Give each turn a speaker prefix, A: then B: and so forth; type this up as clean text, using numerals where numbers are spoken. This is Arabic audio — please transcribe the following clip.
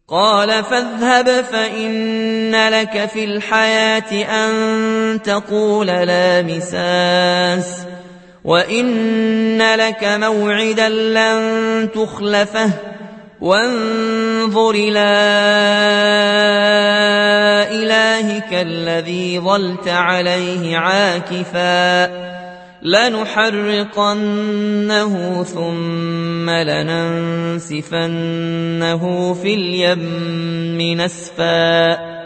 A: قال فاذهب فإن لك في الحياة أن تقول لا مساس وإن لك موعدا لن تخلفه وانظر إلى إلهك الذي ظلت عليه عاكفا لنحرقنه ثم لننسفنه في اليم نسفا